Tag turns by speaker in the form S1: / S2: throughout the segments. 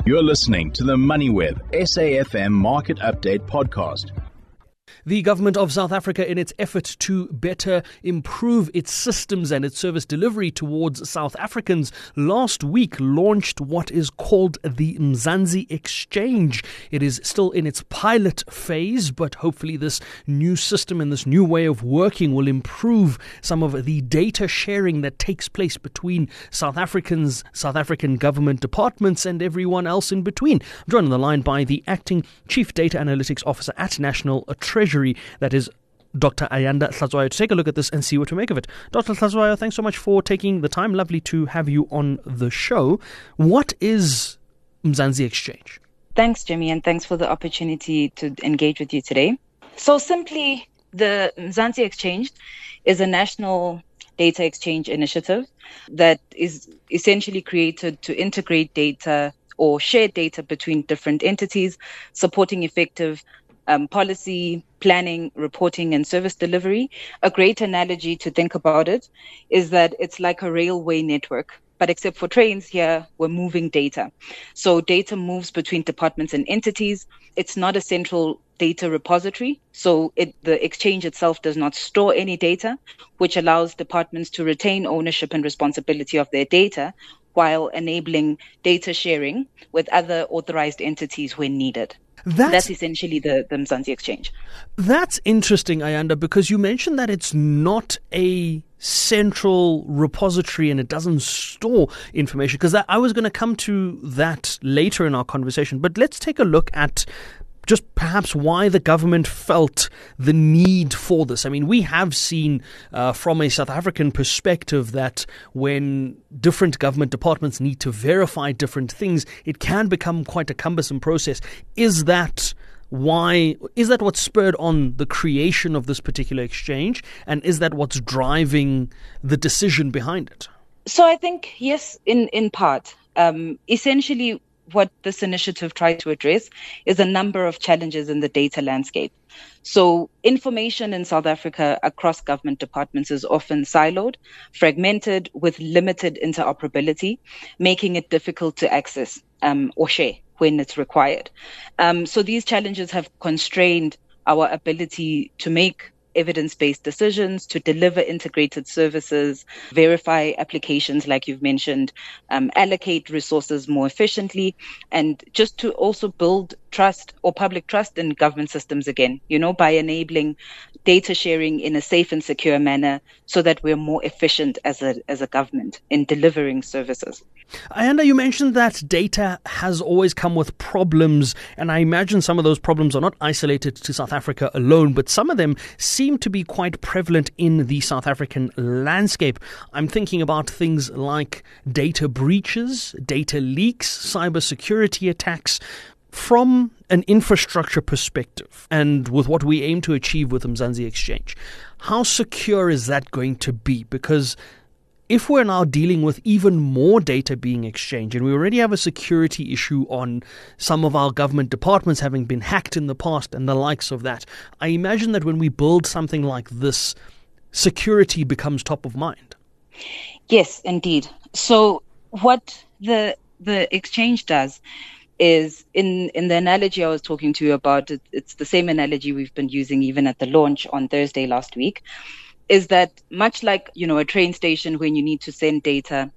S1: You're listening to the MoneyWeb SAFM Market Update Podcast.
S2: The government of South Africa, in its effort to better improve its systems and its service delivery towards South Africans, last week launched what is called the Mzansi Exchange. It is still in its pilot phase, but hopefully this new system and this new way of working will improve some of the data sharing that takes place between South Africans, South African government departments, and everyone else in between. I'm joined on the line by the Acting Chief Data Analytics Officer at National Treasury, that is Dr. Ayanda Hlatshwayo, to take a look at this and see what to make of it. Dr. Hlatshwayo, thanks so much for taking the time. Lovely to have you on the show. What is Mzansi Exchange?
S3: Thanks, Jimmy, and thanks for the opportunity to engage with you today. So simply, the Mzansi Exchange is a national data exchange initiative that is essentially created to integrate data or share data between different entities, supporting effective policy, planning, reporting, and service delivery. A great analogy to think about it is that it's like a railway network, but except for trains here, we're moving data. So data moves between departments and entities. It's not a central data repository. So the exchange itself does not store any data, which allows departments to retain ownership and responsibility of their data while enabling data sharing with other authorized entities when needed. That's essentially the Mzansi Exchange.
S2: That's interesting, Ayanda, because you mentioned that it's not a central repository and it doesn't store information, because I was going to come to that later in our conversation. But let's take a look at just perhaps why the government felt the need for this. I mean, we have seen from a South African perspective that when different government departments need to verify different things, it can become quite a cumbersome process. Is that what spurred on the creation of this particular exchange? And is that what's driving the decision behind it?
S3: So I think, yes, in part. Essentially, what this initiative tried to address is a number of challenges in the data landscape. So information in South Africa across government departments is often siloed, fragmented, with limited interoperability, making it difficult to access or share when it's required. So these challenges have constrained our ability to make evidence-based decisions, to deliver integrated services, verify applications like you've mentioned, allocate resources more efficiently, and just to also build trust or public trust in government systems again, by enabling data sharing in a safe and secure manner so that we're more efficient as a government in delivering services.
S2: Ayanda, you mentioned that data has always come with problems, and I imagine some of those problems are not isolated to South Africa alone, but some of them seem to be quite prevalent in the South African landscape. I'm thinking about things like data breaches, data leaks, cybersecurity attacks. From an infrastructure perspective, and with what we aim to achieve with the Mzansi Exchange, how secure is that going to be? Because if we're now dealing with even more data being exchanged, and we already have a security issue on some of our government departments having been hacked in the past and the likes of that, I imagine that when we build something like this, security becomes top of mind.
S3: Yes, indeed. So what the exchange does is, in the analogy I was talking to you about, it's the same analogy we've been using even at the launch on Thursday last week, is that much like, a train station when you need to send data,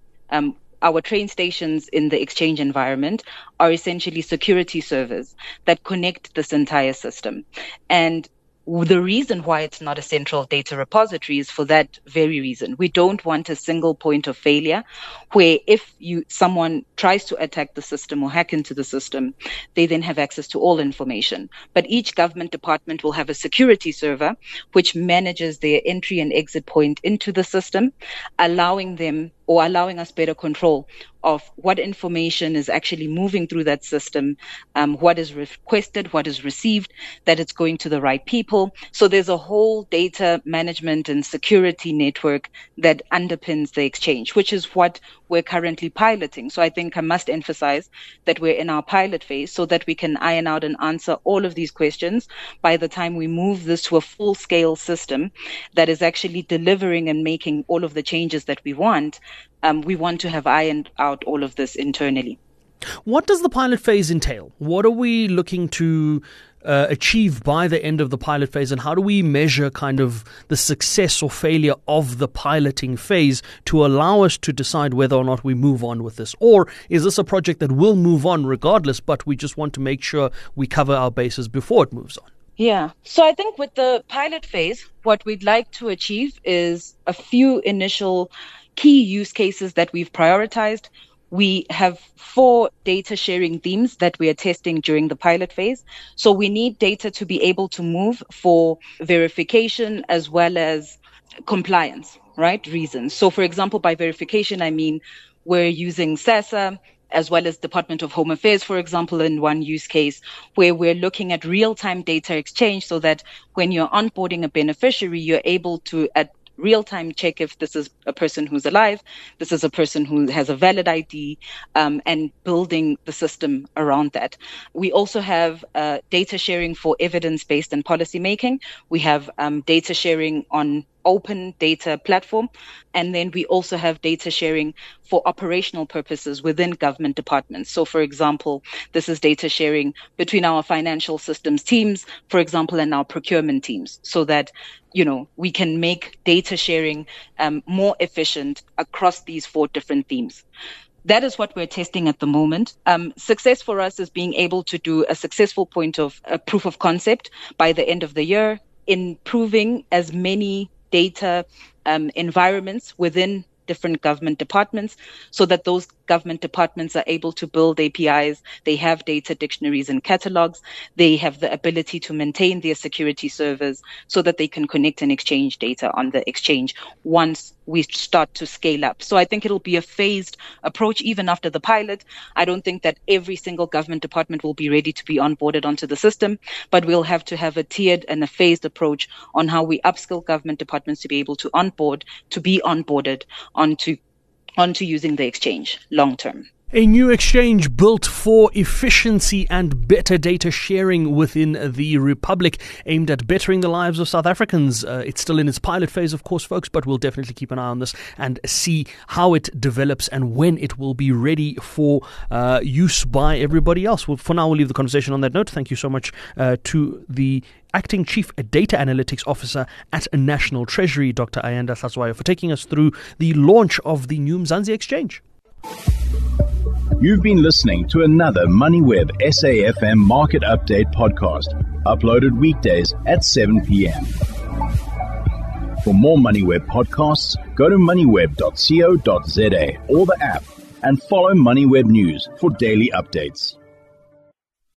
S3: our train stations in the exchange environment are essentially security servers that connect this entire system. And the reason why it's not a central data repository is for that very reason. We don't want a single point of failure where if someone tries to attack the system or hack into the system, they then have access to all information. But each government department will have a security server which manages their entry and exit point into the system, allowing us better control of what information is actually moving through that system, what is requested, what is received, that it's going to the right people. So there's a whole data management and security network that underpins the exchange, which is what we're currently piloting. So I think I must emphasize that we're in our pilot phase so that we can iron out and answer all of these questions by the time we move this to a full-scale system that is actually delivering and making all of the changes that we want. We want to have ironed out all of this internally.
S2: What does the pilot phase entail? What are we looking to achieve by the end of the pilot phase, and how do we measure kind of the success or failure of the piloting phase to allow us to decide whether or not we move on with this? Or is this a project that will move on regardless, but we just want to make sure we cover our bases before it moves on?
S3: Yeah. So I think with the pilot phase, what we'd like to achieve is a few initial key use cases that we've prioritized. We have 4 data sharing themes that we are testing during the pilot phase. So we need data to be able to move for verification as well as compliance, right? Reasons. So for example, by verification, I mean we're using SASSA as well as Department of Home Affairs, for example, in one use case where we're looking at real-time data exchange so that when you're onboarding a beneficiary, you're able to at real-time check if this is a person who's alive, this is a person who has a valid ID, and building the system around that. We also have data sharing for evidence-based and policy making. We have data sharing on open data platform. And then we also have data sharing for operational purposes within government departments. So, for example, this is data sharing between our financial systems teams, for example, and our procurement teams, so that, we can make data sharing more efficient across these 4 different themes. That is what we're testing at the moment. Success for us is being able to do a successful point of a proof of concept by the end of the year, improving as many data environments within different government departments so that those government departments are able to build APIs. They have data dictionaries and catalogs. They have the ability to maintain their security servers so that they can connect and exchange data on the exchange once we start to scale up. So I think it'll be a phased approach even after the pilot. I don't think that every single government department will be ready to be onboarded onto the system, but we'll have to have a tiered and a phased approach on how we upskill government departments to be able to be onboarded onto using the exchange long term.
S2: A new exchange built for efficiency and better data sharing within the Republic, aimed at bettering the lives of South Africans. It's still in its pilot phase, of course, folks, but we'll definitely keep an eye on this and see how it develops and when it will be ready for use by everybody else. Well, for now, we'll leave the conversation on that note. Thank you so much to the Acting Chief Data Analytics Officer at National Treasury, Dr. Ayanda Hlatshwayo, for taking us through the launch of the new Mzansi Exchange.
S1: You've been listening to another MoneyWeb SAFM Market Update podcast, uploaded weekdays at 7 p.m. For more MoneyWeb podcasts, go to moneyweb.co.za or the app and follow MoneyWeb News for daily updates.